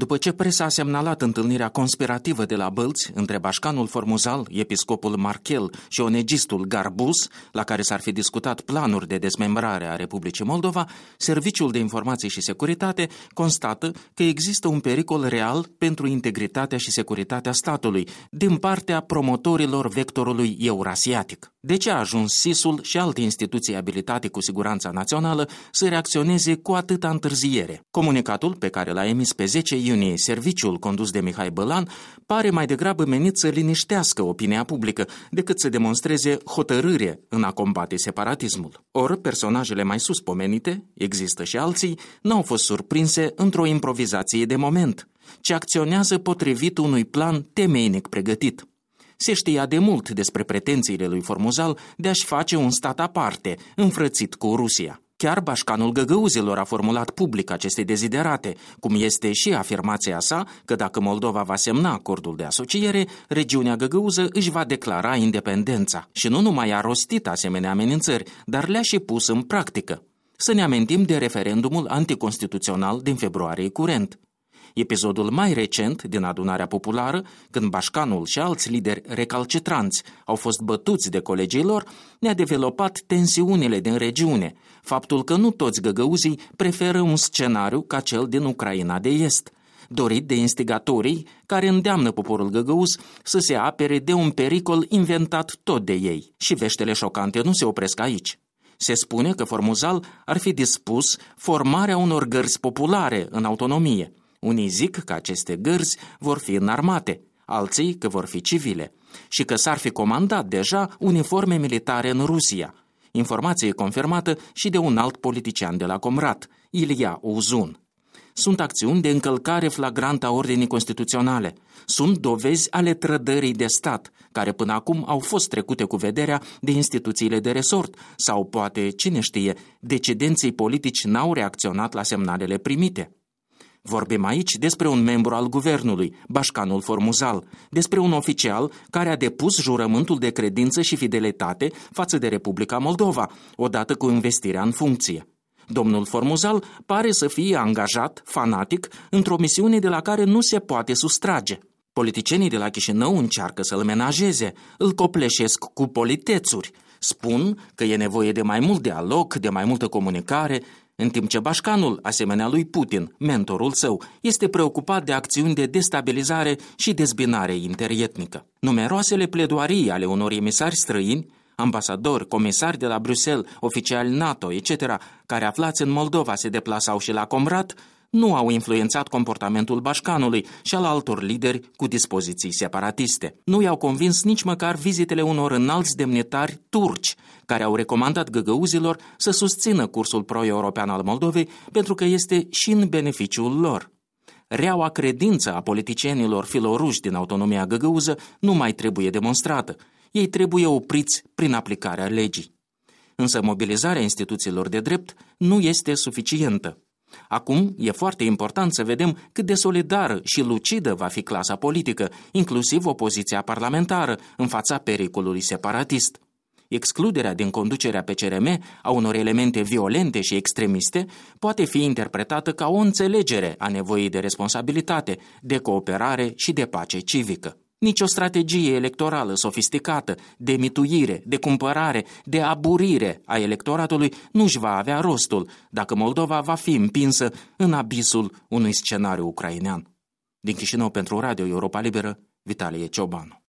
După ce presa a semnalat întâlnirea conspirativă de la Bălți între bașcanul Formuzal, episcopul Marchel și onegistul Garbus, la care s-ar fi discutat planuri de dezmembrare a Republicii Moldova, Serviciul de Informații și Securitate constată că există un pericol real pentru integritatea și securitatea statului din partea promotorilor vectorului eurasiatic. De ce a ajuns SIS-ul și alte instituții abilitate cu siguranța națională să reacționeze cu atâta întârziere? Comunicatul pe care l-a emis pe 10 iunie serviciul condus de Mihai Bălan pare mai degrabă menit să liniștească opinia publică decât să demonstreze hotărâre în a combate separatismul. Ori personajele mai sus pomenite, există și alții, n-au fost surprinse într-o improvizație de moment, ci acționează potrivit unui plan temeinic pregătit. Se știa de mult despre pretențiile lui Formuzal de a-și face un stat aparte, înfrățit cu Rusia. Chiar bașcanul găgăuzilor a formulat public aceste deziderate, cum este și afirmația sa că dacă Moldova va semna acordul de asociere, regiunea găgăuză își va declara independența. Și nu numai a rostit asemenea amenințări, dar le-a și pus în practică. Să ne amintim de referendumul anticonstituțional din februarie curent. Episodul mai recent din adunarea populară, când bașcanul și alți lideri recalcitranți au fost bătuți de colegii lor, ne-a developat tensiunile din regiune, faptul că nu toți găgăuzii preferă un scenariu ca cel din Ucraina de Est, dorit de instigatorii care îndeamnă poporul găgăuz să se apere de un pericol inventat tot de ei. Și veștile șocante nu se opresc aici. Se spune că Formuzal ar fi dispus formarea unor gărzi populare în autonomie. Unii zic că aceste gărzi vor fi înarmate, alții că vor fi civile și că s-ar fi comandat deja uniforme militare în Rusia. Informație confirmată și de un alt politician de la Comrat, Ilia Uzun. Sunt acțiuni de încălcare flagrantă a ordinii constituționale. Sunt dovezi ale trădării de stat, care până acum au fost trecute cu vederea de instituțiile de resort sau poate, cine știe, decidenții politici n-au reacționat la semnalele primite. Vorbim aici despre un membru al guvernului, bașcanul Formuzal, despre un oficial care a depus jurământul de credință și fidelitate față de Republica Moldova, odată cu investirea în funcție. Domnul Formuzal pare să fie angajat, fanatic, într-o misiune de la care nu se poate sustrage. Politicienii de la Chișinău încearcă să-l menajeze, îl copleșesc cu politețuri, spun că e nevoie de mai mult dialog, de mai multă comunicare, în timp ce bașcanul, asemenea lui Putin, mentorul său, este preocupat de acțiuni de destabilizare și dezbinare interietnică. Numeroasele pledoarii ale unor emisari străini, ambasadori, comisari de la Bruxelles, oficiali NATO, etc., care aflați în Moldova se deplasau și la Comrat, nu au influențat comportamentul bașcanului și al altor lideri cu dispoziții separatiste. Nu i-au convins nici măcar vizitele unor înalți demnitari turci, care au recomandat găgăuzilor să susțină cursul pro-european al Moldovei pentru că este și în beneficiul lor. Reaua credință a politicienilor filoruși din autonomia găgăuză nu mai trebuie demonstrată. Ei trebuie opriți prin aplicarea legii. Însă mobilizarea instituțiilor de drept nu este suficientă. Acum e foarte important să vedem cât de solidară și lucidă va fi clasa politică, inclusiv opoziția parlamentară, în fața pericolului separatist. Excluderea din conducerea PCRM a unor elemente violente și extremiste poate fi interpretată ca o înțelegere a nevoii de responsabilitate, de cooperare și de pace civică. Nici o strategie electorală sofisticată, de mituire, de cumpărare, de aburire a electoratului nu-și va avea rostul dacă Moldova va fi împinsă în abisul unui scenariu ucrainean. Din Chișinău pentru Radio Europa Liberă, Vitalie Ciobanu.